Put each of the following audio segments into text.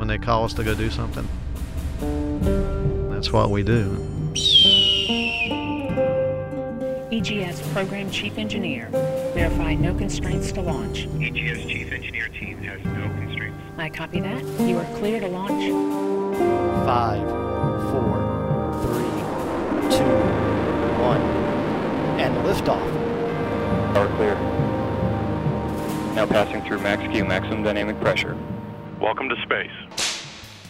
when they call us to go do something. That's what we do. EGS Program Chief Engineer. Verify no constraints to launch. EGS Chief Engineer team has no constraints. I copy that. You are clear to launch. 5, 4, 3, 2, 1, and liftoff. Power clear. Now passing through max Q, maximum dynamic pressure. Welcome to space.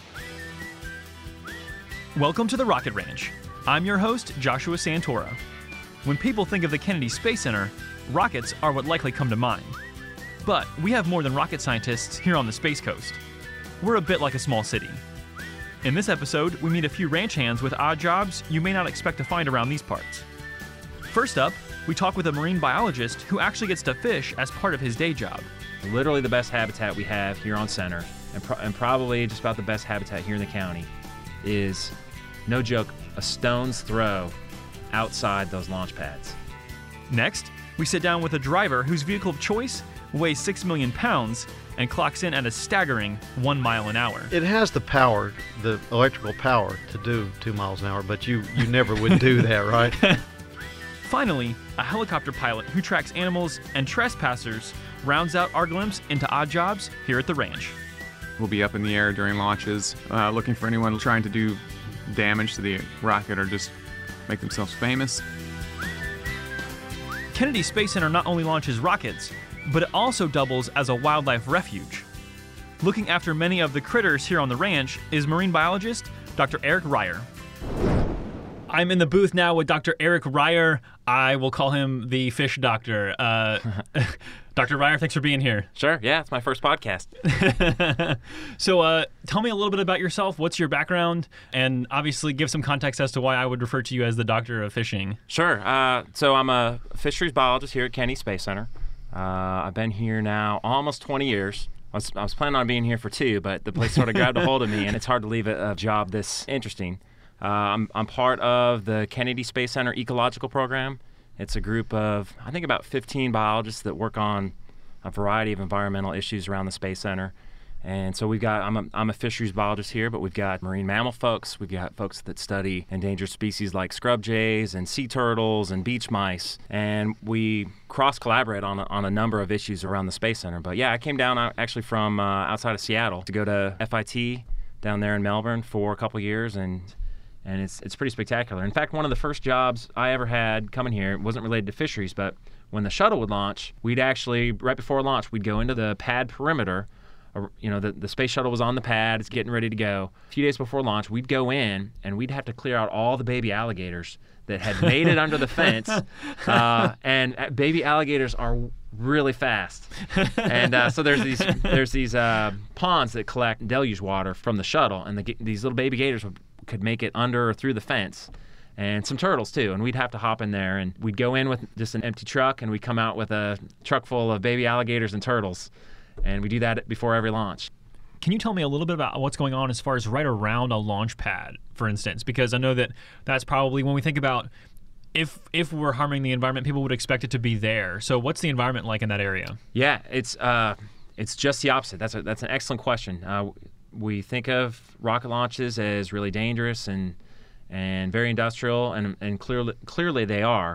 Welcome to the Rocket Ranch. I'm your host, Joshua Santora. When people think of the Kennedy Space Center, rockets are what likely come to mind. But we have more than rocket scientists here on the Space Coast. We're a bit like a small city. In this episode, we meet a few ranch hands with odd jobs you may not expect to find around these parts. First up, we talk with a marine biologist who actually gets to fish as part of his day job. Literally the best habitat we have here on Center, and probably just about the best habitat here in the county, is, no joke, a stone's throw outside those launch pads. Next, we sit down with a driver whose vehicle of choice weighs 6 million pounds and clocks in at a staggering 1 mile an hour. It has the power, the electrical power to do 2 miles an hour, but you never would do that, right? Finally, a helicopter pilot who tracks animals and trespassers rounds out our glimpse into odd jobs here at the ranch. We'll be up in the air during launches, looking for anyone trying to do damage to the rocket or just make themselves famous. Kennedy Space Center not only launches rockets, but it also doubles as a wildlife refuge. Looking after many of the critters here on the ranch is marine biologist Dr. Eric Ryer. I'm in the booth now with Dr. Eric Ryer. I will call him the fish doctor. Dr. Ryer, thanks for being here. Sure, yeah, it's my first podcast. So tell me a little bit about yourself. What's your background? And obviously give some context as to why I would refer to you as the doctor of fishing. Sure, so I'm a fisheries biologist here at Kennedy Space Center. I've been here now almost 20 years. I was planning on being here for 2, but the place sort of grabbed a hold of me, and it's hard to leave a job this interesting. I'm part of the Kennedy Space Center Ecological Program. It's a group of, I think, about 15 biologists that work on a variety of environmental issues around the Space Center. And so I'm a fisheries biologist here, but we've got marine mammal folks. We've got folks that study endangered species like scrub jays and sea turtles and beach mice. And we cross-collaborate on a number of issues around the Space Center. But yeah, I came down actually from outside of Seattle to go to FIT down there in Melbourne for a couple years, and it's pretty spectacular. In fact, one of the first jobs I ever had coming here wasn't related to fisheries, but when the shuttle would launch, we'd actually, right before launch, we'd go into the pad perimeter. You know, the space shuttle was on the pad, it's getting ready to go. A few days before launch, we'd go in and we'd have to clear out all the baby alligators that had made it under the fence. And baby alligators are really fast. And so there's these ponds that collect deluge water from the shuttle, and these little baby gators could make it under or through the fence, and some turtles too. And we'd have to hop in there, and we'd go in with just an empty truck, and we'd come out with a truck full of baby alligators and turtles, and we do that before every launch. Can you tell me a little bit about what's going on as far as right around a launch pad, for instance? Because I know that's probably, when we think about if we're harming the environment, people would expect it to be there. So what's the environment like in that area? Yeah, it's just the opposite. That's an excellent question. We think of rocket launches as really dangerous and very industrial, and clearly they are.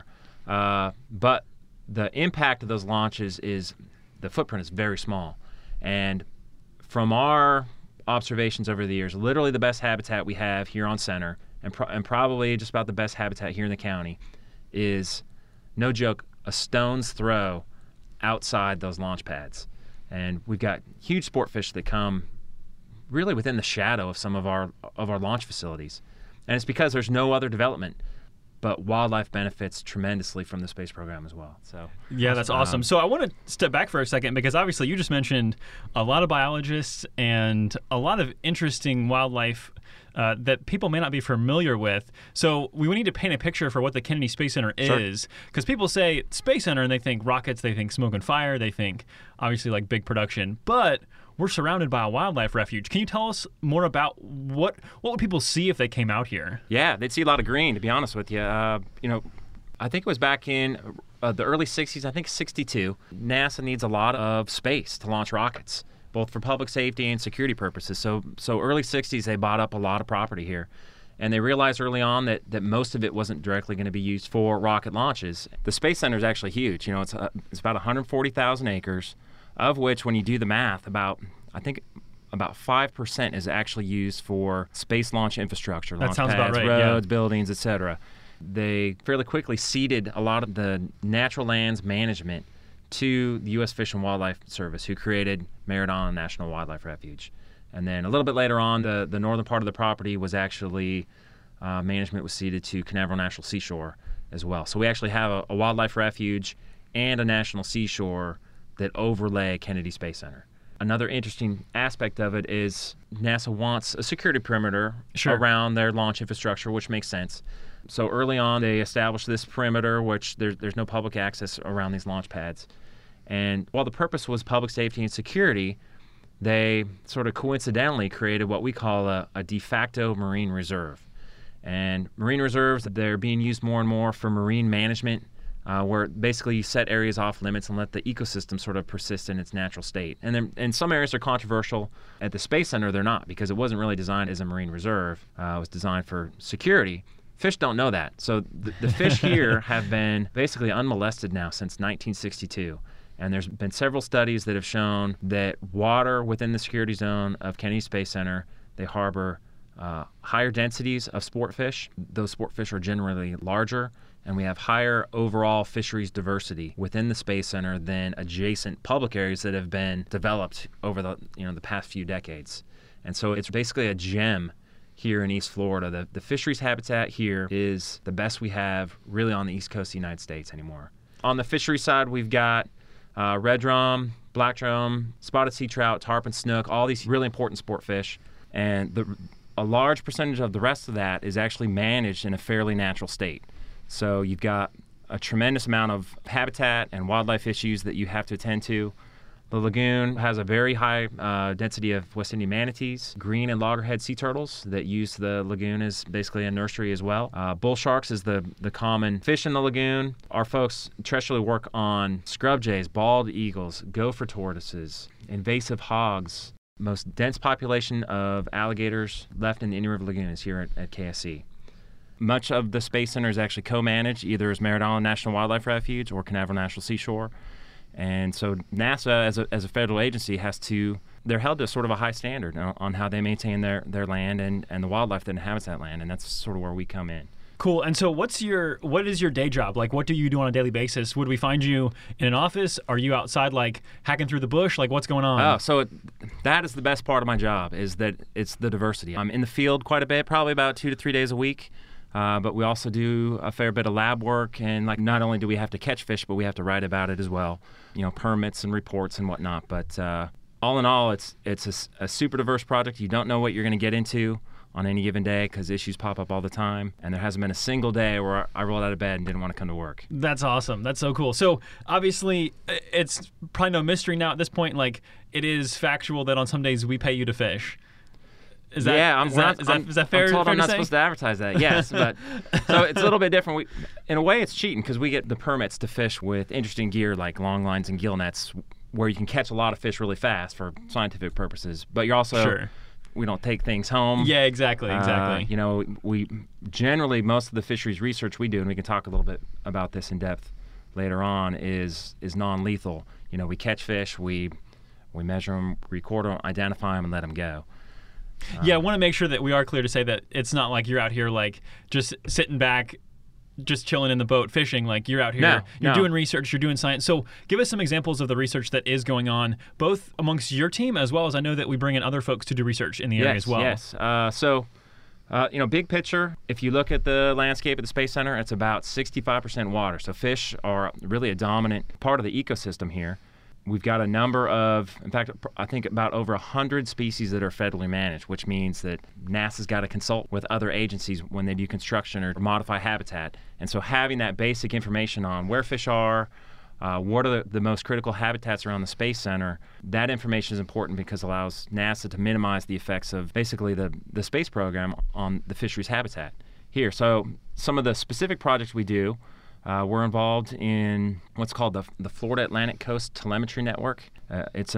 But the impact of those launches is, the footprint is very small. And from our observations over the years, literally the best habitat we have here on Center, and probably just about the best habitat here in the county, is, no joke, a stone's throw outside those launch pads. And we've got huge sport fish that come really within the shadow of some of our launch facilities. And it's because there's no other development. But wildlife benefits tremendously from the space program as well. So yeah, that's awesome. So I want to step back for a second, because obviously you just mentioned a lot of biologists and a lot of interesting wildlife that people may not be familiar with. So we need to paint a picture for what the Kennedy Space Center is, because people say Space Center and they think rockets, they think smoke and fire, they think obviously like big production, but we're surrounded by a wildlife refuge. Can you tell us more about what would people see if they came out here? Yeah, they'd see a lot of green, to be honest with you. I think it was back in the early 60s, I think 62. NASA needs a lot of space to launch rockets, both for public safety and security purposes. So early 60s, they bought up a lot of property here. And they realized early on that most of it wasn't directly going to be used for rocket launches. The Space Center is actually huge. It's about 140,000 acres, of which, when you do the math, about 5% is actually used for space launch infrastructure. That sounds pads, about right. Roads, buildings, etc. They fairly quickly ceded a lot of the natural lands management to the U.S. Fish and Wildlife Service, who created Merritt National Wildlife Refuge. And then a little bit later on, the northern part of the property was actually, management was ceded to Canaveral National Seashore as well. So we actually have a wildlife refuge and a national seashore that overlay Kennedy Space Center. Another interesting aspect of it is NASA wants a security perimeter around their launch infrastructure, which makes sense. So early on, they established this perimeter, which there's no public access around these launch pads. And while the purpose was public safety and security, they sort of coincidentally created what we call a de facto marine reserve. And marine reserves, they're being used more and more for marine management, where basically you set areas off limits and let the ecosystem sort of persist in its natural state. And then in some areas are controversial. At the Space Center, they're not, because it wasn't really designed as a marine reserve. It was designed for security. Fish don't know that. So the fish here have been basically unmolested now since 1962. And there's been several studies that have shown that water within the security zone of Kennedy Space Center, they harbor higher densities of sport fish. Those sport fish are generally larger, and we have higher overall fisheries diversity within the Space Center than adjacent public areas that have been developed over the past few decades. And so it's basically a gem here in East Florida. The fisheries habitat here is the best we have really on the East Coast of the United States anymore. On the fishery side, we've got red drum, black drum, spotted sea trout, tarpon, snook, all these really important sport fish. And a large percentage of the rest of that is actually managed in a fairly natural state. So you've got a tremendous amount of habitat and wildlife issues that you have to attend to. The lagoon has a very high density of West Indian manatees, green and loggerhead sea turtles that use the lagoon as basically a nursery as well. Bull sharks is the common fish in the lagoon. Our folks terrestrially work on scrub jays, bald eagles, gopher tortoises, invasive hogs. Most dense population of alligators left in the Indian River Lagoon is here at KSC. Much of the Space Center is actually co-managed, either as Merritt Island National Wildlife Refuge or Canaveral National Seashore. And so NASA, as a federal agency, they're held to sort of a high standard on how they maintain their land and the wildlife that inhabits that land, and that's sort of where we come in. Cool. And so what is your day job? Like, what do you do on a daily basis? Would we find you in an office? Are you outside, like, hacking through the bush? Like, what's going on? Oh, so that is the best part of my job, is that it's the diversity. I'm in the field quite a bit, probably about 2 to 3 days a week. But we also do a fair bit of lab work, and like not only do we have to catch fish, but we have to write about it as well, permits and reports and whatnot. But all in all, it's a super diverse project. You don't know what you're going to get into on any given day because issues pop up all the time, and there hasn't been a single day where I rolled out of bed and didn't want to come to work. That's awesome. That's so cool. So obviously, it's probably no mystery now at this point. Like, it is factual that on some days we pay you to fish. Is that fair? I'm told I'm not say? supposed to advertise that. Yes, but so it's a little bit different. In a way, it's cheating because we get the permits to fish with interesting gear like long lines and gill nets, where you can catch a lot of fish really fast for scientific purposes. But you're also we don't take things home. Yeah, exactly. We generally, most of the fisheries research we do, and we can talk a little bit about this in depth later on, is non-lethal. We catch fish, we measure them, record them, identify them, and let them go. Yeah, I want to make sure that we are clear to say that it's not like you're out here like just sitting back, just chilling in the boat fishing. Like, you're out here, you're doing research, you're doing science. So give us some examples of the research that is going on, both amongst your team as well as I know that we bring in other folks to do research in the area as well. Yes. Big picture, if you look at the landscape at the Space Center, it's about 65% water. So fish are really a dominant part of the ecosystem here. We've got a number of, in fact, I think about over 100 species that are federally managed, which means that NASA's got to consult with other agencies when they do construction or modify habitat. And so having that basic information on where fish are, what are the most critical habitats around the Space Center, that information is important because it allows NASA to minimize the effects of basically the space program on the fisheries habitat here. So some of the specific projects we do, we're involved in what's called the Florida Atlantic Coast Telemetry Network. It's an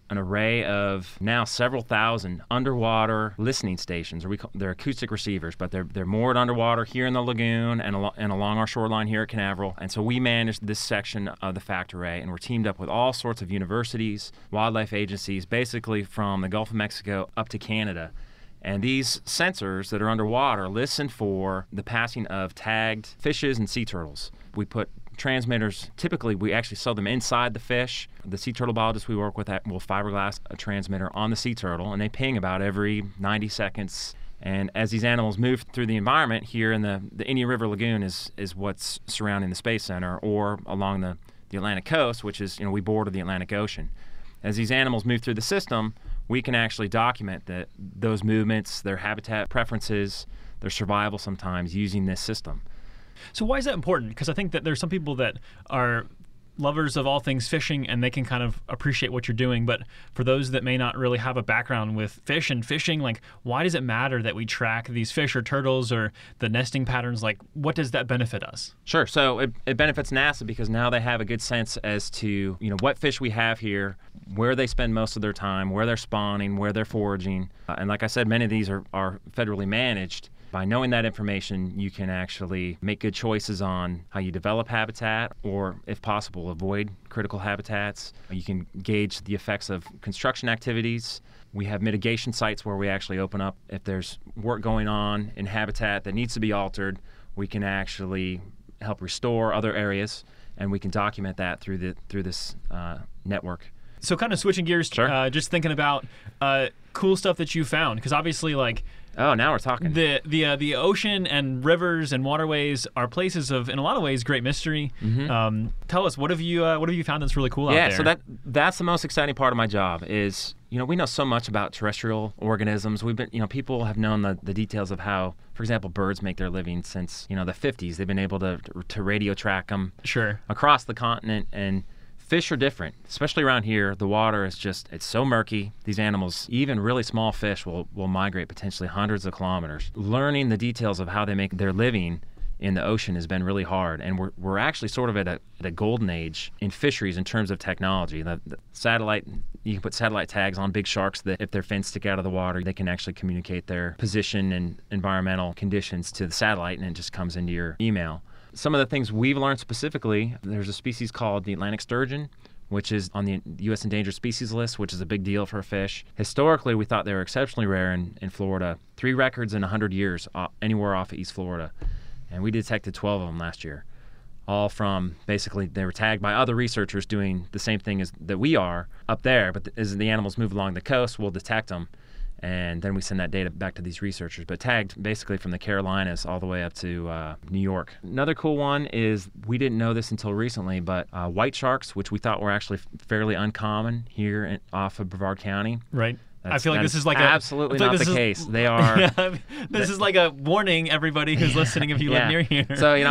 an array of now several thousand underwater listening stations, or they're acoustic receivers, but they're moored underwater here in the lagoon and along our shoreline here at Canaveral. And so we manage this section of the FACT array, and we're teamed up with all sorts of universities, wildlife agencies, basically from the Gulf of Mexico up to Canada. And these sensors that are underwater listen for the passing of tagged fishes and sea turtles. We put transmitters, typically we actually sell them inside the fish. The sea turtle biologists we work with will fiberglass a transmitter on the sea turtle, and they ping about every 90 seconds. And as these animals move through the environment here in the Indian River Lagoon is what's surrounding the Space Center, or along the Atlantic coast, which is, we border the Atlantic Ocean. As these animals move through the system, we can actually document those movements, their habitat preferences, their survival sometimes using this system. So why is that important? Because I think that there's some people that are lovers of all things fishing and they can kind of appreciate what you're doing. But for those that may not really have a background with fish and fishing, like, why does it matter that we track these fish or turtles or the nesting patterns? Like, what does that benefit us? Sure. So it benefits NASA because now they have a good sense as to, what fish we have here, where they spend most of their time, where they're spawning, where they're foraging. And like I said, many of these are federally managed. By knowing that information, you can actually make good choices on how you develop habitat, or, if possible, avoid critical habitats. You can gauge the effects of construction activities. We have mitigation sites where we actually open up if there's work going on in habitat that needs to be altered. We can actually help restore other areas, and we can document that through this network. So kind of switching gears, sure. Just thinking about cool stuff that you found, because obviously, like, oh, now we're talking. The ocean and rivers and waterways are places of, in a lot of ways, great mystery. Mm-hmm. Tell us, what have you found that's really cool out there? Yeah, so that's the most exciting part of my job is, we know so much about terrestrial organisms. We've been, people have known the details of how, for example, birds make their living since, the 50s. They've been able to radio track them across the continent, and fish are different, especially around here. The water is it's so murky. These animals, even really small fish, will migrate potentially hundreds of kilometers. Learning the details of how they make their living in the ocean has been really hard, and we're actually sort of at a golden age in fisheries in terms of technology. The satellite, you can put satellite tags on big sharks that if their fins stick out of the water, they can actually communicate their position and environmental conditions to the satellite, and it just comes into your email. Some of the things we've learned specifically, there's a species called the Atlantic sturgeon, which is on the U.S. endangered species list, which is a big deal for a fish. Historically, we thought they were exceptionally rare in Florida. 3 records in 100 years anywhere off of East Florida. And we detected 12 of them last year. All from, basically, they were tagged by other researchers doing the same thing that we are up there. But as the animals move along the coast, we'll detect them. And then we send that data back to these researchers, but tagged basically from the Carolinas all the way up to New York. Another cool one is, we didn't know this until recently, but white sharks, which we thought were actually fairly uncommon here off of Brevard County. Right. I feel like this is like absolutely not the case. They are. Yeah, this is like a warning, everybody who's listening, if you live near here.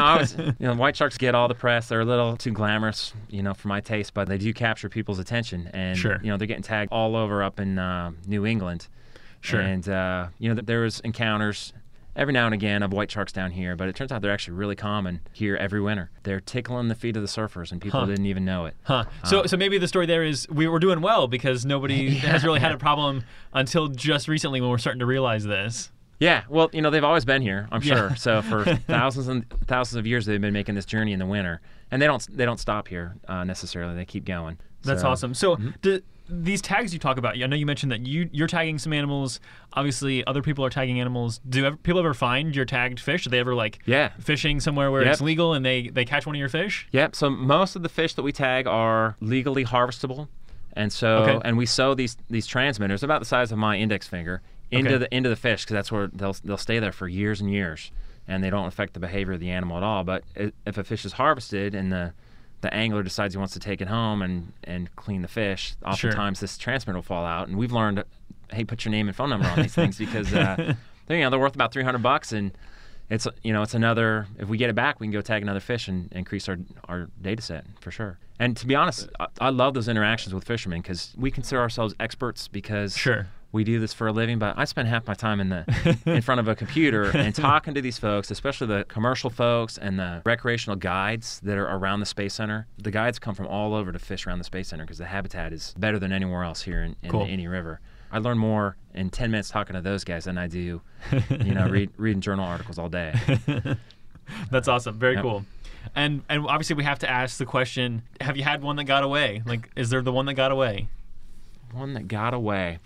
So white sharks get all the press. They're a little too glamorous, for my taste, but they do capture people's attention, and sure. They're getting tagged all over up in New England. Sure. And, there was encounters every now and again of white sharks down here, but it turns out they're actually really common here every winter. They're tickling the feet of the surfers, and people didn't even know it. So maybe the story there is we were doing well because nobody has really had a problem until just recently when we're starting to realize this. Yeah, well, they've always been here, I'm sure. Yeah. So for thousands and thousands of years, they've been making this journey in the winter, and they don't stop here necessarily. They keep going. That's awesome. So these tags you talk about, I know you mentioned that you're tagging some animals. Obviously, other people are tagging animals. Do people ever find your tagged fish? Do they ever fishing somewhere where it's legal and they catch one of your fish? Yep. So most of the fish that we tag are legally harvestable, and so and we sew these transmitters about the size of my index finger into the fish, because that's where they'll stay there for years and years, and they don't affect the behavior of the animal at all. But if a fish is harvested and the angler decides he wants to take it home and clean the fish, oftentimes this transmitter will fall out. And we've learned, hey, put your name and phone number on these things, because they're worth about $300, and it's another, if we get it back, we can go tag another fish and increase our data set for sure. And to be honest, I love those interactions with fishermen, because we consider ourselves experts, because we do this for a living, but I spend half my time in front of a computer and talking to these folks, especially the commercial folks and the recreational guides that are around the Space Center. The guides come from all over to fish around the Space Center because the habitat is better than anywhere else here in Cool. the Inny River. I learn more in 10 minutes talking to those guys than I do, reading journal articles all day. That's awesome. Very Yep. cool. And obviously we have to ask the question, have you had one that got away? Like, is there the one that got away? One that got away.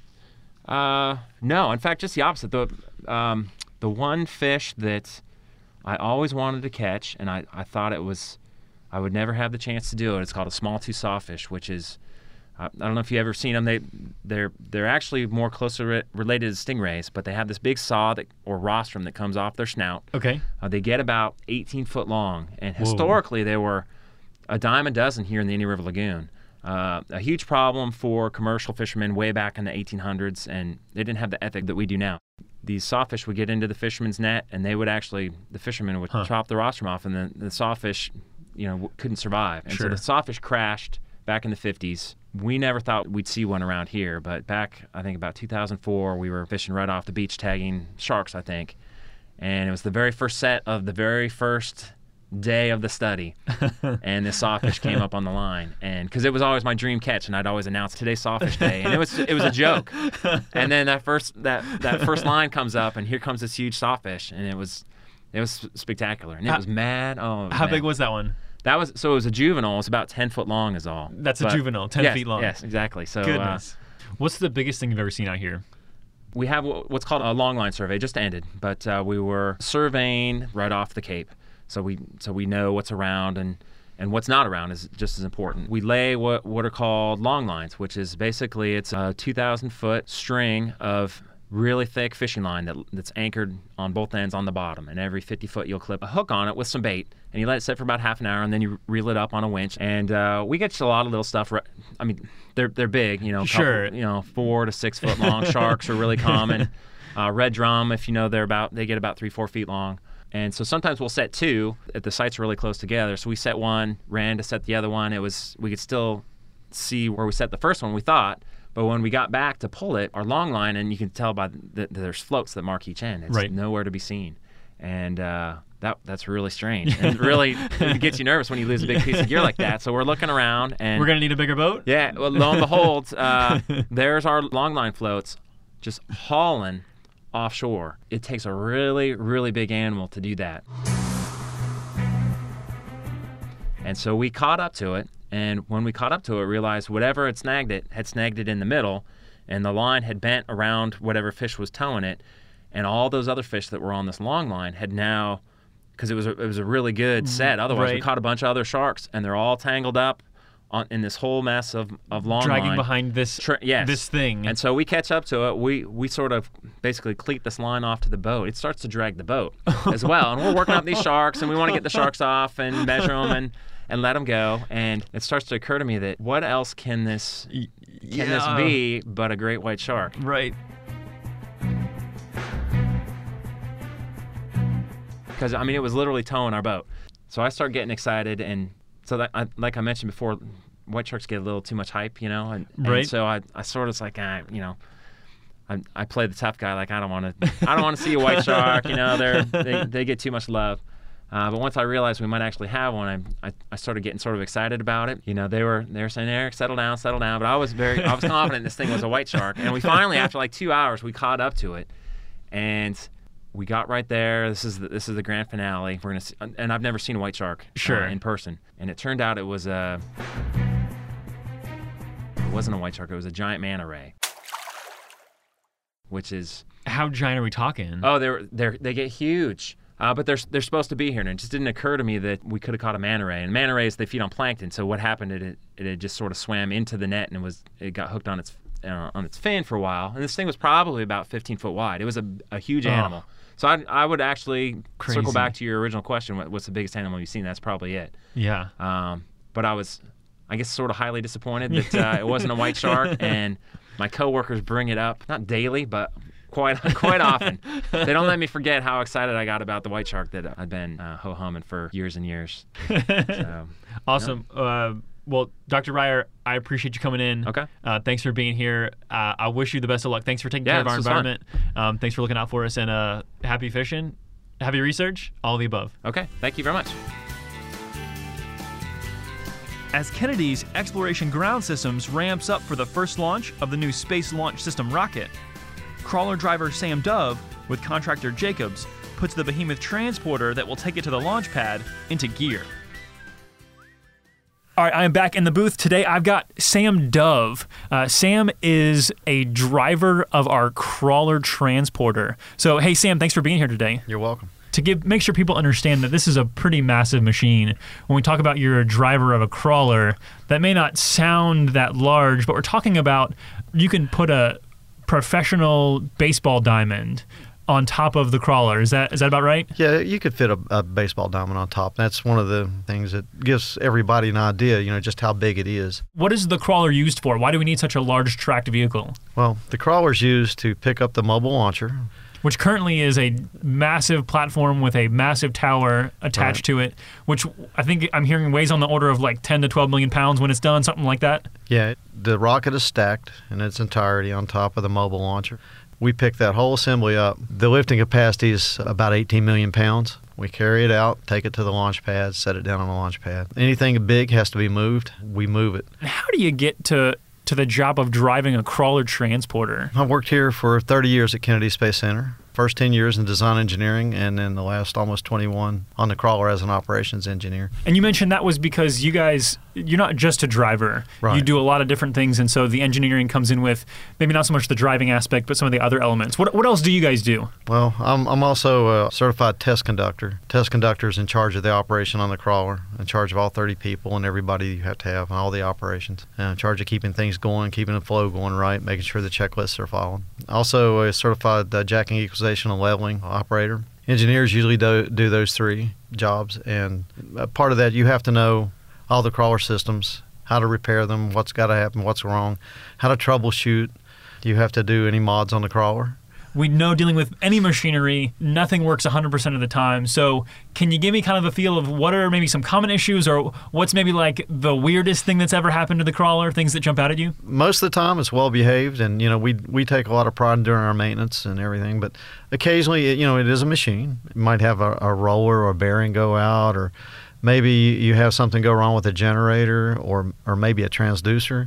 No, in fact, just the opposite. The one fish that I always wanted to catch, and I thought I would never have the chance to do it. It's called a small tooth sawfish, which is, I don't know if you've ever seen them. They're actually more closely related to stingrays, but they have this big saw or rostrum that comes off their snout. Okay. They get about 18 foot long, and Whoa. historically they were a dime a dozen here in the Inny River Lagoon. A huge problem for commercial fishermen way back in the 1800s, and they didn't have the ethic that we do now. These sawfish would get into the fisherman's net, and the fishermen would chop the rostrum off, and the sawfish, couldn't survive. And Sure. so the sawfish crashed back in the 50s. We never thought we'd see one around here, but back, I think about 2004, we were fishing right off the beach tagging sharks, I think. And it was the very first set of the very first day of the study, and this sawfish came up on the line, and because it was always my dream catch, and I'd always announce today's sawfish day, and it was a joke. And then that first line comes up, and here comes this huge sawfish, and it was spectacular, and it was mad. Oh, How big was that one? It was a juvenile. It was about 10 foot long is all. That's a juvenile, 10 feet long. Yes, exactly. So Goodness. What's the biggest thing you've ever seen out here? we have what's called a long line survey. Just ended, but we were surveying right off the Cape. So we know what's around and what's not around is just as important. We lay what are called long lines, which is basically it's a 2,000-foot string of really thick fishing line that's anchored on both ends on the bottom. And every 50 foot you'll clip a hook on it with some bait, and you let it sit for about half an hour, and then you reel it up on a winch. And we get a lot of little stuff. I mean, they're big, Sure. 4 to 6 foot long sharks are really common. Red drum, if you know, they get about 3-4 feet long. And so sometimes we'll set two if the sites are really close together. So we set one, ran to set the other one. We could still see where we set the first one, we thought. But when we got back to pull it, our long line, and you can tell by there's floats that mark each end. It's right. nowhere to be seen. And that's really strange. And really, it gets you nervous when you lose a big piece of gear like that. So we're looking around. And we're going to need a bigger boat? Yeah. Well, lo and behold, there's our long line floats just hauling offshore. It takes a really, really big animal to do that. And so we caught up to it. And when we caught up to it, realized whatever had snagged it in the middle, and the line had bent around whatever fish was towing it, and all those other fish that were on this long line had now, because it was a really good set. Otherwise, we Right. caught a bunch of other sharks, and they're all tangled up in this whole mess of long Dragging line. behind this Yes. this thing. And so we catch up to it. We sort of basically cleat this line off to the boat. It starts to drag the boat as well. And we're working up these sharks, and we want to get the sharks off and measure them and let them go. And it starts to occur to me that what else can this be but a great white shark? Right. Because, I mean, it was literally towing our boat. So I start getting excited, and so that like I mentioned before, white sharks get a little too much hype, and Right. so I sort of was like, I play the tough guy, like I don't want to see a white shark, they get too much love. But once I realized we might actually have one, I started getting sort of excited about it. They were saying, Eric, settle down. But I was confident this thing was a white shark. And we finally, after like 2 hours, we caught up to it, and we got right there. This is the grand finale. We're gonna see, and I've never seen a white shark in person. And it turned out it wasn't a white shark. It was a giant manta ray, which is How giant are we talking? oh they get huge. But they're supposed to be here, and it just didn't occur to me that we could have caught a manta ray. And manta rays, they feed on plankton. So what happened? It had just sort of swam into the net, and it got hooked on its fin for a while. And this thing was probably about 15 foot wide. It was a huge animal. So I would actually circle back to your original question. What's the biggest animal you've seen? That's probably it. Yeah. But I was, I guess, sort of highly disappointed that it wasn't a white shark. And my coworkers bring it up, not daily, but quite often. They don't let me forget how excited I got about the white shark that I'd been ho-humming for years and years. So, Awesome. Well, Dr. Ryer, I appreciate you coming in. Okay. Thanks for being here. I wish you the best of luck. Thanks for taking care of our this was fun. environment. Thanks for looking out for us, and happy fishing, happy research, all of the above. Okay. Thank you very much. As Kennedy's Exploration Ground Systems ramps up for the first launch of the new Space Launch System rocket, crawler driver Sam Dove with contractor Jacobs puts the behemoth transporter that will take it to the launch pad into gear. All right, I am back in the booth. Today I've got Sam Dove. Sam is a driver of our crawler transporter. So, hey, Sam, thanks for being here today. You're welcome. To make sure people understand that this is a pretty massive machine. When we talk about you're a driver of a crawler, that may not sound that large, but we're talking about you can put a professional baseball diamond on top of the crawler. Is that about right? Yeah, you could fit a baseball diamond on top. That's one of the things that gives everybody an idea, just how big it is. What is the crawler used for? Why do we need such a large tracked vehicle? Well, the crawler's used to pick up the mobile launcher, which currently is a massive platform with a massive tower attached to it, which I think I'm hearing weighs on the order of like 10 to 12 million pounds when it's done, something like that. Yeah, the rocket is stacked in its entirety on top of the mobile launcher. We pick that whole assembly up. The lifting capacity is about 18 million pounds. We carry it out, take it to the launch pad, set it down on the launch pad. Anything big has to be moved. We move it. How do you get to the job of driving a crawler transporter? I worked here for 30 years at Kennedy Space Center. First 10 years in design engineering, and then the last almost 21 on the crawler as an operations engineer. And you mentioned that was because you're not just a driver. Right. You do a lot of different things, and so the engineering comes in with maybe not so much the driving aspect, but some of the other elements. What else do you guys do? Well, I'm also a certified test conductor. Test conductor's in charge of the operation on the crawler, in charge of all 30 people and everybody you have to have, and all the operations. And in charge of keeping things going, keeping the flow going right, making sure the checklists are followed. Also a certified jacking equalization and leveling operator. Engineers usually do those three jobs, and part of that you have to know all the crawler systems, how to repair them, what's got to happen, what's wrong, how to troubleshoot. You have to do any mods on the crawler. We know dealing with any machinery, nothing works 100% of the time. So can you give me kind of a feel of what are maybe some common issues, or what's maybe like the weirdest thing that's ever happened to the crawler, things that jump out at you? Most of the time it's well behaved, and we take a lot of pride during our maintenance and everything, but occasionally it is a machine. It might have a roller or a bearing go out, or maybe you have something go wrong with a generator, or maybe a transducer.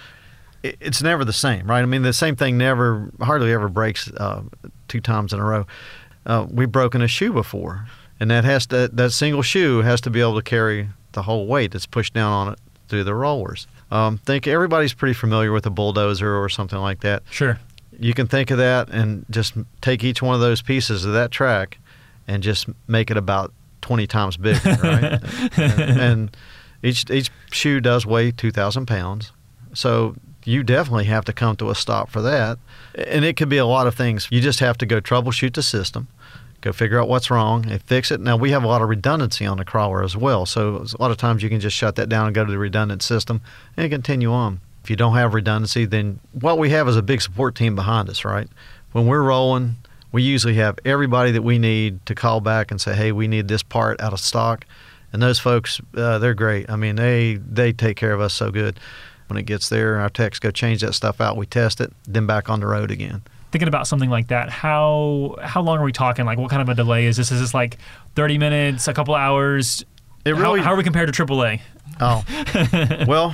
It's never the same, right? I mean, the same thing hardly ever breaks 2 times in a row. We've broken a shoe before, and that single shoe has to be able to carry the whole weight that's pushed down on it through the rollers. Think everybody's pretty familiar with a bulldozer or something like that. Sure. You can think of that and just take each one of those pieces of that track and just make it about 20 times bigger, right? and each shoe does weigh 2,000 pounds. So you definitely have to come to a stop for that. And it could be a lot of things. You just have to go troubleshoot the system, go figure out what's wrong, and fix it. Now, we have a lot of redundancy on the crawler as well. So a lot of times you can just shut that down and go to the redundant system and continue on. If you don't have redundancy, then what we have is a big support team behind us, right? When we're rolling, we usually have everybody that we need to call back and say, hey, we need this part out of stock. And those folks, they're great. I mean, they take care of us so good. When it gets there, our techs go change that stuff out, we test it, then back on the road again. Thinking about something like that, how long are we talking? Like, what kind of a delay is this? Is this like 30 minutes, a couple hours? How are we compared to AAA? Oh, well,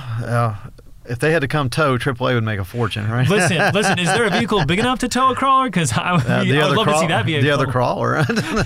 if they had to come tow, AAA would make a fortune, right? Listen, is there a vehicle big enough to tow a crawler? Because I would love to see that vehicle. The other crawler.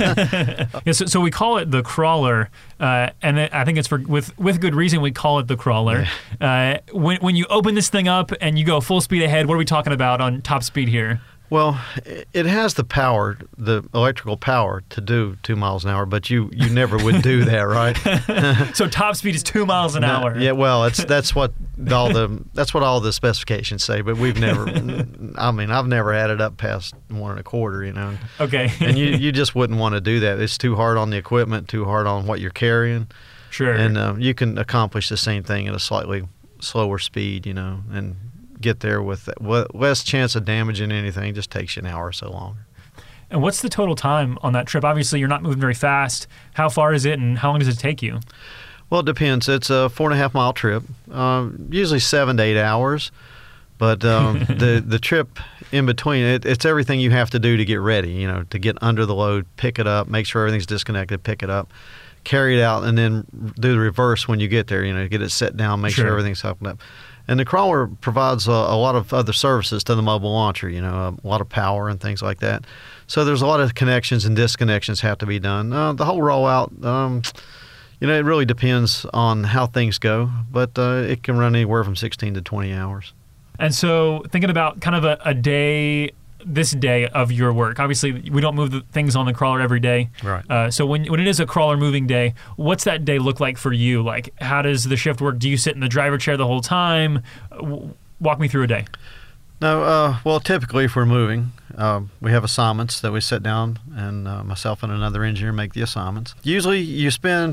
Yeah, so we call it the crawler, and I think it's with good reason we call it the crawler. Yeah. When you open this thing up and you go full speed ahead, what are we talking about on top speed here? Well, it has the power, the electrical power to do 2 miles an hour, but you never would do that, right? So top speed is 2 miles an hour. Yeah, well, that's what all the specifications say, but we've never. I mean, I've never had it up past 1 1/4, Okay. And you just wouldn't want to do that. It's too hard on the equipment, too hard on what you're carrying. Sure. And you can accomplish the same thing at a slightly slower speed, and get there with less chance of damaging anything. It just takes you an hour or so longer. And what's the total time on that trip? Obviously, you're not moving very fast. How far is it, and how long does it take you? Well, it depends. It's a 4.5 mile trip, usually 7 to 8 hours. But the trip in between, it's everything you have to do to get ready, to get under the load, pick it up, make sure everything's disconnected, pick it up, carry it out, and then do the reverse when you get there, get it set down, make sure everything's hooked up. And the crawler provides a lot of other services to the mobile launcher, a lot of power and things like that. So there's a lot of connections and disconnections have to be done. The whole rollout, it really depends on how things go, but it can run anywhere from 16 to 20 hours. And so thinking about kind of a day, this day of your work, obviously we don't move the things on the crawler every day. Right. So when it is a crawler moving day, what's that day look like for you? Like, how does the shift work? Do you sit in the driver chair the whole time? Walk me through a day. No, well, typically if we're moving, we have assignments that we sit down, and myself and another engineer make the assignments. Usually you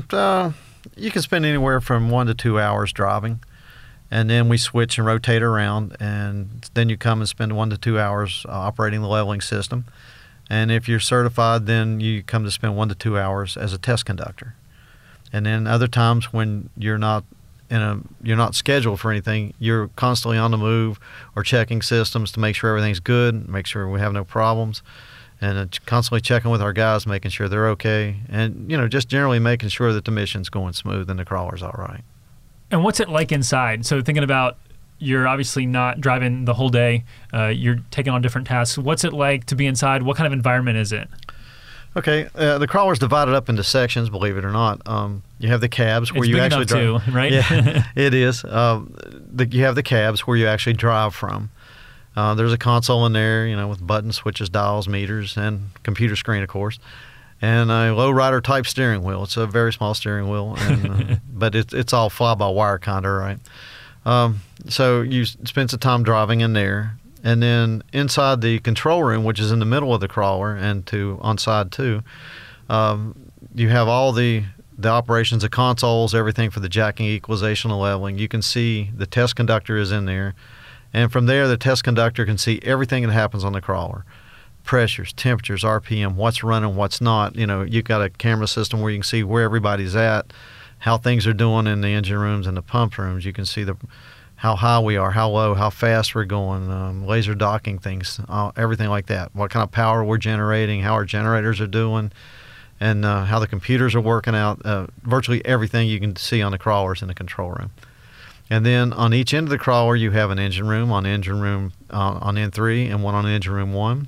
can spend anywhere from 1 to 2 hours driving. And then we switch and rotate around, and then you come and spend 1 to 2 hours operating the leveling system. And if you're certified, then you come to spend 1 to 2 hours as a test conductor. And then other times when you're not scheduled for anything, you're constantly on the move or checking systems to make sure everything's good, make sure we have no problems, and constantly checking with our guys, making sure they're okay, and just generally making sure that the mission's going smooth and the crawler's all right. And what's it like inside? So thinking about, you're obviously not driving the whole day. You're taking on different tasks. What's it like to be inside? What kind of environment is it? Okay, the crawler's divided up into sections, believe it or not. You have the cabs where you actually drive. Too, right? Yeah, it is. You have the cabs where you actually drive from. There's a console in there, with buttons, switches, dials, meters, and computer screen, of course. And a lowrider type steering wheel. It's a very small steering wheel, but it's all fly-by-wire kind of, right? So you spend some time driving in there, and then inside the control room, which is in the middle of the crawler and on side two, you have all the operations, the consoles, everything for the jacking, equalization, and leveling. You can see the test conductor is in there, and from there the test conductor can see everything that happens on the crawler. Pressures, temperatures, RPM, what's running, what's not. You've got a camera system where you can see where everybody's at, how things are doing in the engine rooms and the pump rooms. You can see how high we are, how low, how fast we're going, laser docking things, everything like that. What kind of power we're generating, how our generators are doing, and how the computers are working out. Virtually everything you can see on the crawlers in the control room. And then on each end of the crawler, you have an engine room on N3 and one on engine room 1.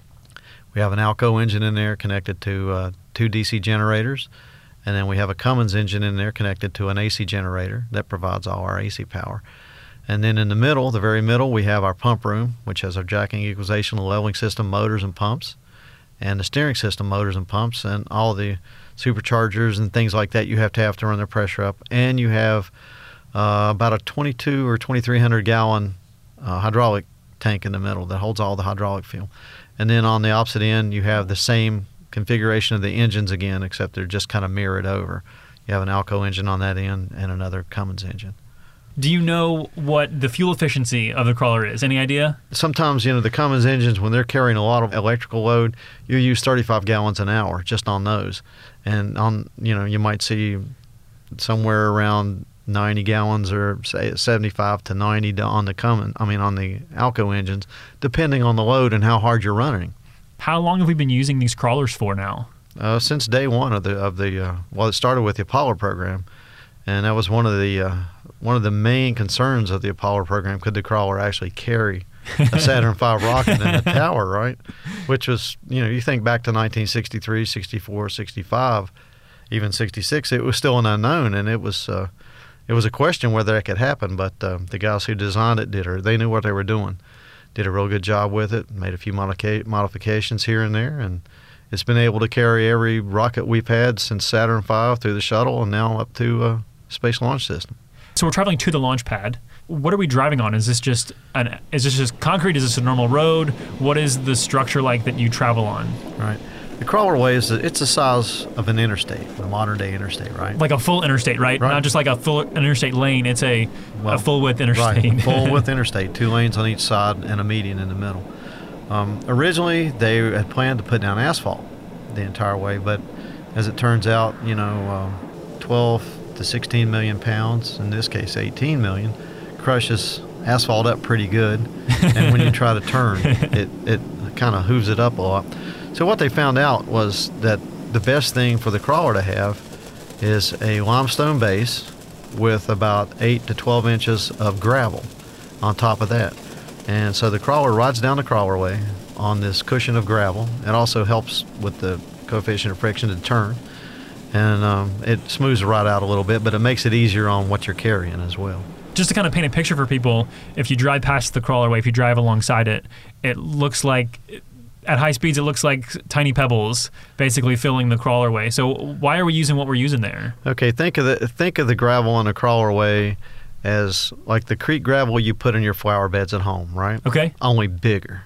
We have an Alco engine in there connected to 2 DC generators, and then we have a Cummins engine in there connected to an AC generator that provides all our AC power. And then in the middle, the very middle, we have our pump room, which has our jacking, equalization, and leveling system, motors and pumps, and the steering system, motors and pumps, and all the superchargers and things like that you have to run the pressure up. And you have about a 22 or 2,300 gallon hydraulic tank in the middle that holds all the hydraulic fuel. And then on the opposite end, you have the same configuration of the engines again, except they're just kind of mirrored over. You have an Alco engine on that end and another Cummins engine. Do you know what the fuel efficiency of the crawler is? Any idea? Sometimes, the Cummins engines, when they're carrying a lot of electrical load, you use 35 gallons an hour just on those. And you might see somewhere around 90 gallons or say 75 to 90 on the Alco engines, depending on the load and how hard you're running. How long have we been using these crawlers for now? Since day one of it started with the Apollo program, and that was one of the main concerns of the Apollo program. Could the crawler actually carry a Saturn V rocket in a tower, right? Which was, you think back to 1963, 64, 65, even 66, it was still an unknown, and it was a question whether that could happen, but the guys who designed it they knew what they were doing. Did a real good job with it, made a few modifications here and there, and it's been able to carry every rocket we've had since Saturn V through the shuttle and now up to Space Launch System. So we're traveling to the launch pad. What are we driving on? Is this just concrete? Is this a normal road? What is the structure like that you travel on? Right. The crawlerway it's the size of an interstate, a modern day interstate, right? Like a full interstate, right? Not just like a full interstate lane. It's a full width interstate. Right, full width interstate, 2 lanes on each side and a median in the middle. Originally, they had planned to put down asphalt the entire way, but as it turns out, 12 to 16 million pounds, in this case 18 million, crushes asphalt up pretty good. And when you try to turn, it kind of hooves it up a lot. So what they found out was that the best thing for the crawler to have is a limestone base with about 8 to 12 inches of gravel on top of that. And so the crawler rides down the crawlerway on this cushion of gravel. It also helps with the coefficient of friction to turn. And it smooths the ride out a little bit, but it makes it easier on what you're carrying as well. Just to kind of paint a picture for people, if you drive past the crawlerway, if you drive alongside it, it looks like, at high speeds, it looks like tiny pebbles basically filling the crawlerway. So why are we using what we're using there? Okay, think of the gravel on the crawlerway as like the creek gravel you put in your flower beds at home, right? Okay. Only bigger.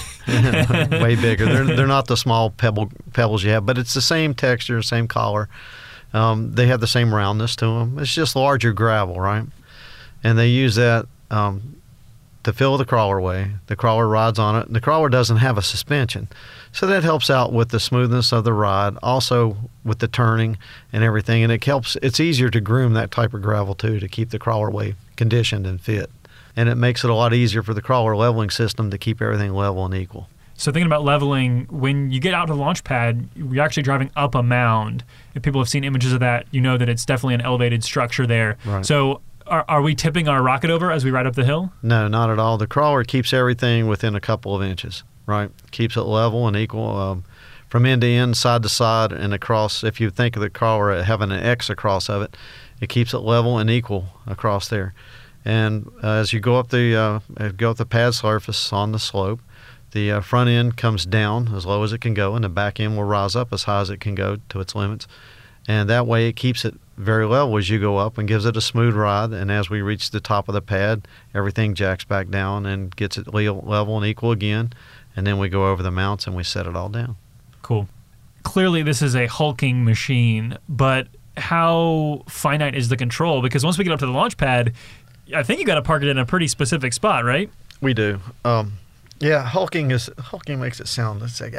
Way bigger. They're not the small pebbles you have, but it's the same texture, same color. They have the same roundness to them. It's just larger gravel, right? And they use that to fill the crawlerway. The crawler rides on it. The crawler doesn't have a suspension, so that helps out with the smoothness of the ride, also with the turning and everything. And it helps. It's easier to groom that type of gravel too, to keep the crawlerway conditioned and fit. And it makes it a lot easier for the crawler leveling system to keep everything level and equal. So thinking about leveling, when you get out to the launch pad, you're actually driving up a mound. If people have seen images of that, you know that it's definitely an elevated structure there. Right. So are we tipping our rocket over as we ride up the hill? No, not at all. The crawler keeps everything within a couple of inches, right? Keeps it level and equal from end to end, side to side, and across. If you think of the crawler having an X across of it, it keeps it level and equal across there. And as you go up the pad surface on the slope, the front end comes down as low as it can go, and the back end will rise up as high as it can go to its limits. And that way it keeps it very level as you go up and gives it a smooth ride. And as we reach the top of the pad, everything jacks back down and gets it level and equal again. And then we go over the mounts and we set it all down. Cool. Clearly this is a hulking machine, but how finite is the control? Because once we get up to the launch pad, I think you got to park it in a pretty specific spot, right? We do. Yeah, hulking makes it sound. It's like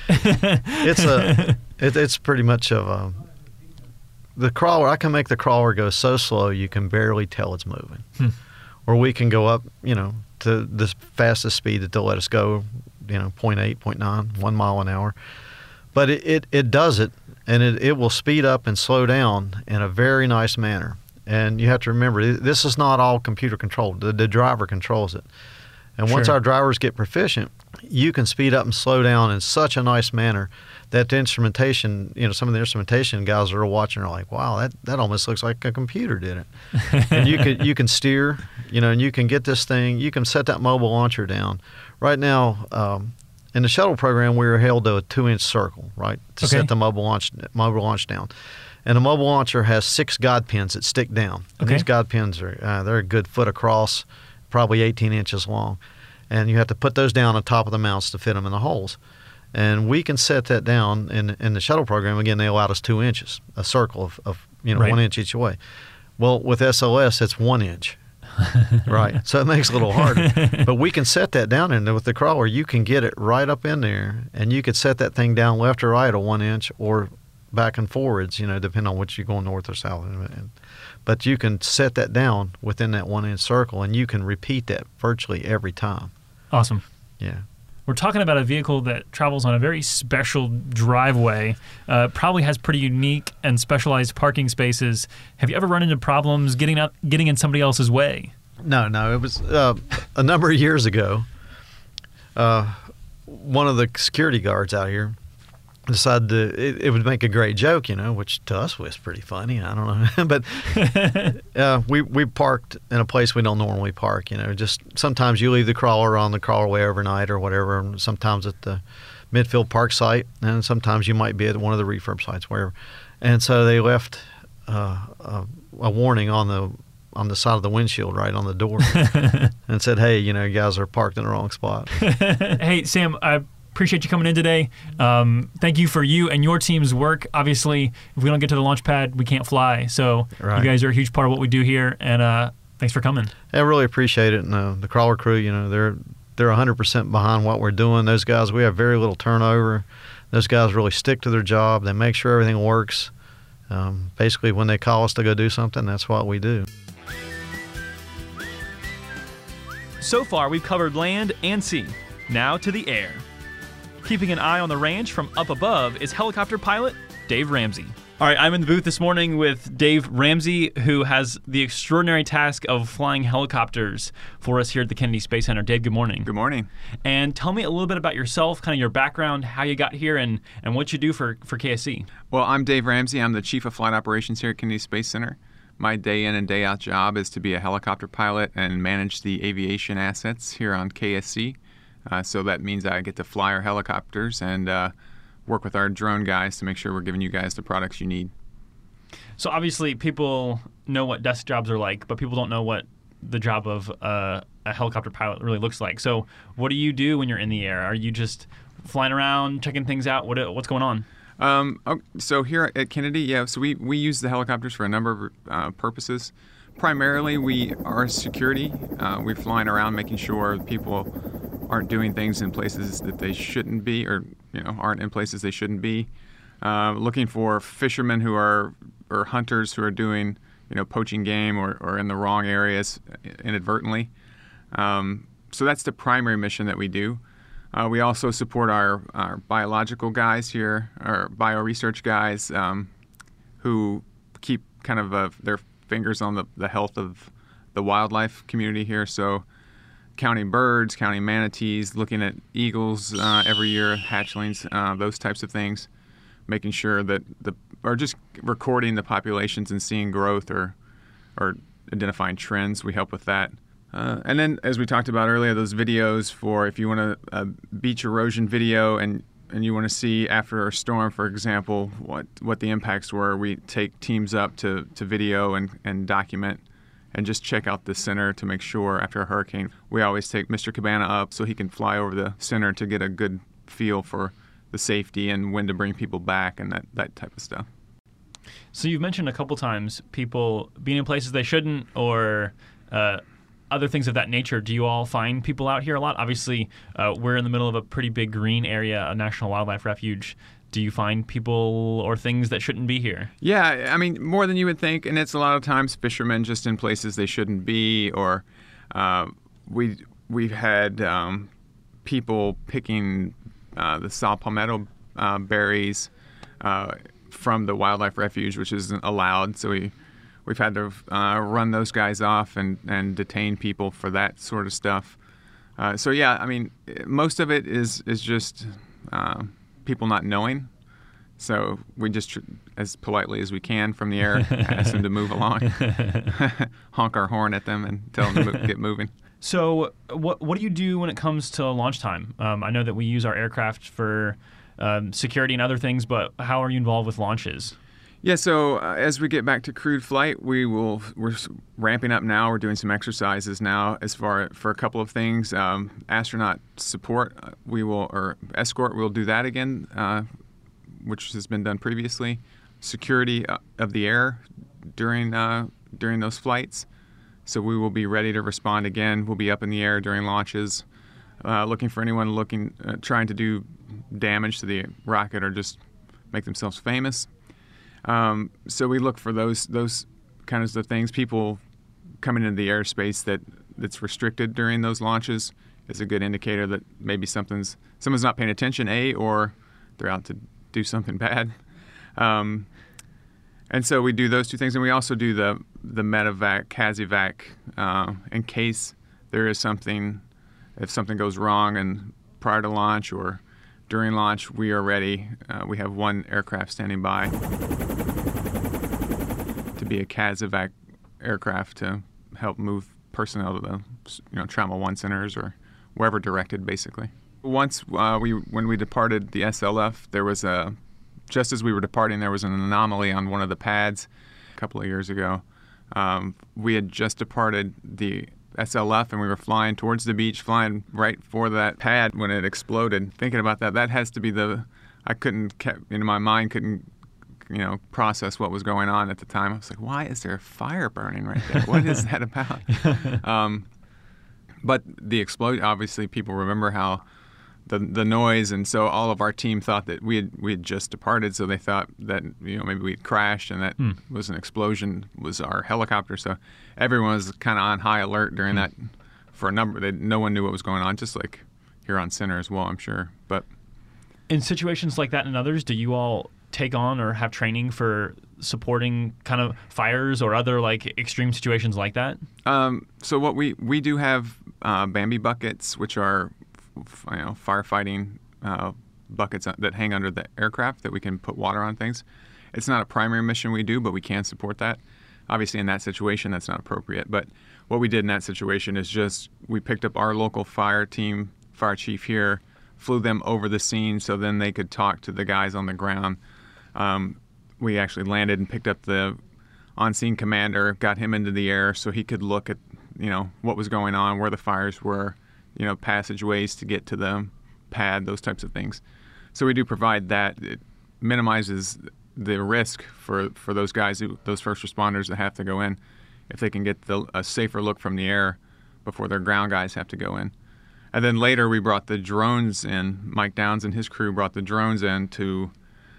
it's pretty much of the crawler. I can make the crawler go so slow you can barely tell it's moving, or we can go up, to the fastest speed that they'll let us go, 0.8, 0.9, 1 mile an hour. But it does it, and it will speed up and slow down in a very nice manner. And you have to remember, this is not all computer controlled. The driver controls it. And once our drivers get proficient, you can speed up and slow down in such a nice manner that the instrumentation, some of the instrumentation guys that are watching are like, wow, that almost looks like a computer did it. And you can steer, and you can get this thing, you can set that mobile launcher down. Right now, in the shuttle program, we were held to a 2-inch circle, right, to set the mobile launch down. And the mobile launcher has 6 guide pins that stick down. And these guide pins are they're a good foot across, probably 18 inches long. And you have to put those down on top of the mounts to fit them in the holes. And we can set that down in the shuttle program. Again, they allowed us 2 inches, a circle of 1 inch each way. Well, with SLS, it's 1 inch. Right. So it makes it a little harder. But we can set that down, and with the crawler, you can get it right up in there, and you could set that thing down left or right, a 1 inch, or back and forwards, depending on which you're going north or south. But you can set that down within that 1 inch circle, and you can repeat that virtually every time. Awesome. Yeah. We're talking about a vehicle that travels on a very special driveway, probably has pretty unique and specialized parking spaces. Have you ever run into problems getting in somebody else's way? No. It was a number of years ago. One of the security guards out here decided it would make a great joke, which to us was pretty funny. I don't know. But we parked in a place we don't normally park, just sometimes you leave the crawler on the crawlerway overnight or whatever, sometimes at the midfield park site, and sometimes you might be at one of the refurb sites, wherever. And so they left a warning on the side of the windshield right on the door and said, hey, you guys are parked in the wrong spot. Hey, Sam, I appreciate you coming in today. Thank you for you and your team's work. Obviously, if we don't get to the launch pad, we can't fly. So you guys are a huge part of what we do here, and thanks for coming. I really appreciate it. And the crawler crew, they're 100% behind what we're doing. Those guys, we have very little turnover. Those guys really stick to their job. They make sure everything works. basically, when they call us to go do something, that's what we do. So far, we've covered land and sea. Now to the air. Keeping an eye on the ranch from up above is helicopter pilot Dave Ramsey. All right, I'm in the booth this morning with Dave Ramsey, who has the extraordinary task of flying helicopters for us here at the Kennedy Space Center. Dave, good morning. Good morning. And tell me a little bit about yourself, kind of your background, how you got here, and what you do for KSC. Well, I'm Dave Ramsey. I'm the Chief of Flight Operations here at Kennedy Space Center. My day in and day out job is to be a helicopter pilot and manage the aviation assets here on KSC. So that means I get to fly our helicopters and work with our drone guys to make sure we're giving you guys the products you need. So obviously people know what desk jobs are like, but people don't know what the job of a helicopter pilot really looks like. So what do you do when you're in the air? Are you just flying around, checking things out? What's going on? So here at Kennedy, so we use the helicopters for a number of purposes. Primarily, we are security. We're flying around making sure people aren't doing things in places that they shouldn't be, or aren't in places they shouldn't be. Looking for fishermen or hunters who are doing poaching game or in the wrong areas inadvertently. So that's the primary mission that we do. We also support our biological guys here, our bioresearch guys, who keep kind of their fingers on the health of the wildlife community here. So counting birds, counting manatees, looking at eagles every year, hatchlings, those types of things, making sure that or just recording the populations and seeing growth or identifying trends. We help with that. And then, as we talked about earlier, those videos for if you want a beach erosion video and you want to see after a storm, for example, what the impacts were, we take teams up to video and document and just check out the center to make sure after a hurricane. We always take Mr. Cabana up so he can fly over the center to get a good feel for the safety and when to bring people back and that type of stuff. So you've mentioned a couple times people being in places they shouldn't or other things of that nature. Do you all find people out here a lot? Obviously, we're in the middle of a pretty big green area, a national wildlife refuge. Do you find people or things that shouldn't be here? Yeah, I mean, more than you would think, and it's a lot of times fishermen just in places they shouldn't be, or we've had people picking the saw palmetto berries from the wildlife refuge, which isn't allowed, so we've had to run those guys off and detain people for that sort of stuff. So yeah, I mean, most of it is just people not knowing. So we just, as politely as we can from the air, ask them to move along, honk our horn at them and tell them to get moving. So what do you do when it comes to launch time? I know that we use our aircraft for security and other things, but how are you involved with launches? Yeah, so as we get back to crewed flight, we're ramping up now. We're doing some exercises now for a couple of things. Astronaut support, or escort, we'll do that again, which has been done previously. Security of the air during those flights. So we will be ready to respond again. We'll be up in the air during launches, looking for anyone trying to do damage to the rocket or just make themselves famous. So we look for those kinds of things. People coming into the airspace that's restricted during those launches is a good indicator that maybe someone's not paying attention, or they're out to do something bad. And so we do those two things, and we also do the medevac, CASEVAC, in case there is something, if something goes wrong and prior to launch or during launch, we are ready. We have one aircraft standing by to be a CASEVAC aircraft to help move personnel to the Trauma 1 centers or wherever directed, basically. Once when we departed the SLF, there was just as we were departing, there was an anomaly on one of the pads a couple of years ago. We had just departed the SLF and we were flying towards the beach, flying right for that pad when it exploded. Thinking about that has to be my mind couldn't process what was going on at the time. I was like, why is there a fire burning right there? What is that about? But the explosion, obviously people remember how the noise, and so all of our team thought that we had just departed. So they thought that maybe we'd crashed, and that was an explosion. Was our helicopter? So everyone was kind of on high alert during that for a number. No one knew what was going on, just like here on Center as well, I'm sure. But in situations like that and others, do you all take on or have training for supporting kind of fires or other like extreme situations like that? So what we do have Bambi buckets, which are firefighting buckets that hang under the aircraft that we can put water on things. It's not a primary mission we do, but we can support that. Obviously, in that situation, that's not appropriate. But what we did in that situation is just we picked up our local fire team, fire chief here, flew them over the scene so then they could talk to the guys on the ground. We actually landed and picked up the on-scene commander, got him into the air so he could look at, what was going on, where the fires were, passageways to get to the pad, those types of things. So we do provide that. It minimizes the risk for those guys, those first responders that have to go in, if they can get a safer look from the air before their ground guys have to go in. And then later we brought the drones in. Mike Downs and his crew brought the drones in to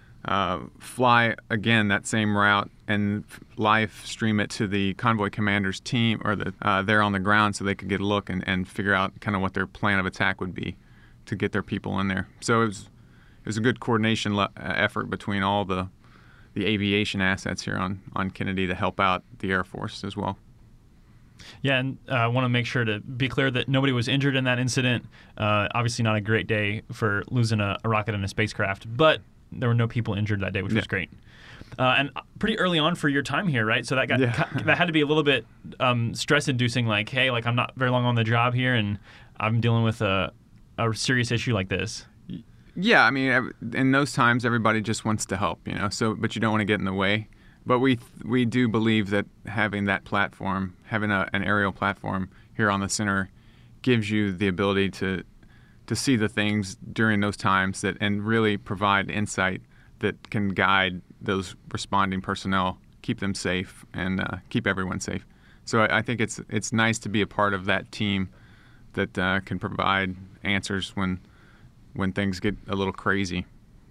fly again that same route and live stream it to the convoy commander's team, or they're on the ground, so they could get a look and figure out kind of what their plan of attack would be to get their people in there. So it was a good coordination effort between all the aviation assets here on Kennedy to help out the Air Force as well. Yeah, and I want to make sure to be clear that nobody was injured in that incident. Obviously not a great day for losing a rocket and a spacecraft, but there were no people injured that day, which was great. And pretty early on for your time here, right? So that that had to be a little bit stress-inducing, like, hey, like I'm not very long on the job here, and I'm dealing with a serious issue like this. Yeah, I mean, in those times, everybody just wants to help, So, but you don't want to get in the way. But we do believe that having that platform, having an aerial platform here on the Center, gives you the ability to see the things during those times and really provide insight that can guide those responding personnel, keep them safe, and keep everyone safe. So I think it's nice to be a part of that team that can provide answers when things get a little crazy.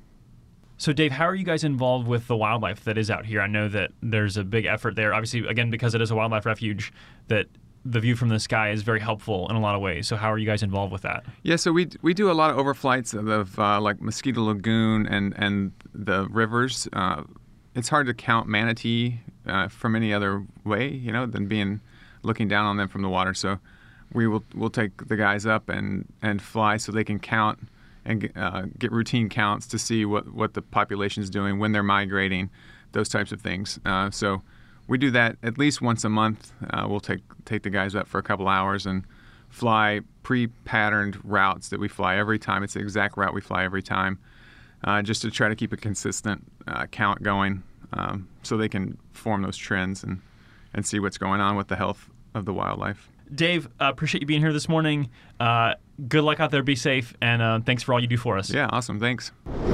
So, Dave, how are you guys involved with the wildlife that is out here? I know that there's a big effort there. Obviously, again, because it is a wildlife refuge, that the view from the sky is very helpful in a lot of ways. So how are you guys involved with that? Yeah, so we do a lot of overflights of like Mosquito Lagoon and the rivers. It's hard to count manatee from any other way, than looking down on them from the water. So we'll take the guys up and fly so they can count and get routine counts to see what the population is doing, when they're migrating, those types of things. So we do that at least once a month. We'll take the guys up for a couple hours and fly pre-patterned routes that we fly every time. It's the exact route we fly every time, just to try to keep a consistent count going, so they can form those trends and see what's going on with the health of the wildlife. Dave, appreciate you being here this morning. Good luck out there. Be safe, and thanks for all you do for us. Yeah, awesome. Thanks.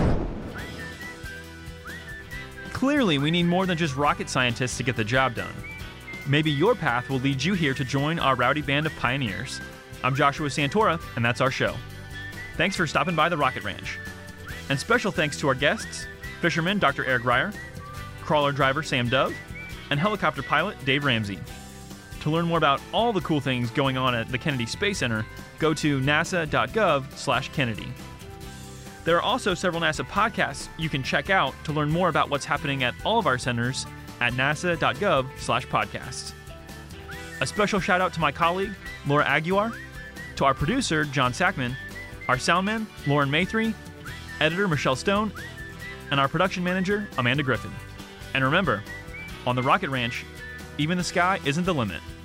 Clearly, we need more than just rocket scientists to get the job done. Maybe your path will lead you here to join our rowdy band of pioneers. I'm Joshua Santora, and that's our show. Thanks for stopping by the Rocket Ranch. And special thanks to our guests, fisherman Dr. Eric Ryer, crawler driver Sam Dove, and helicopter pilot Dave Ramsey. To learn more about all the cool things going on at the Kennedy Space Center, go to nasa.gov/Kennedy. There are also several NASA podcasts you can check out to learn more about what's happening at all of our centers at nasa.gov/podcasts. A special shout out to my colleague, Laura Aguiar, to our producer, John Sackman, our soundman, Lauren Maythree, editor, Michelle Stone, and our production manager, Amanda Griffin. And remember, on the Rocket Ranch, even the sky isn't the limit.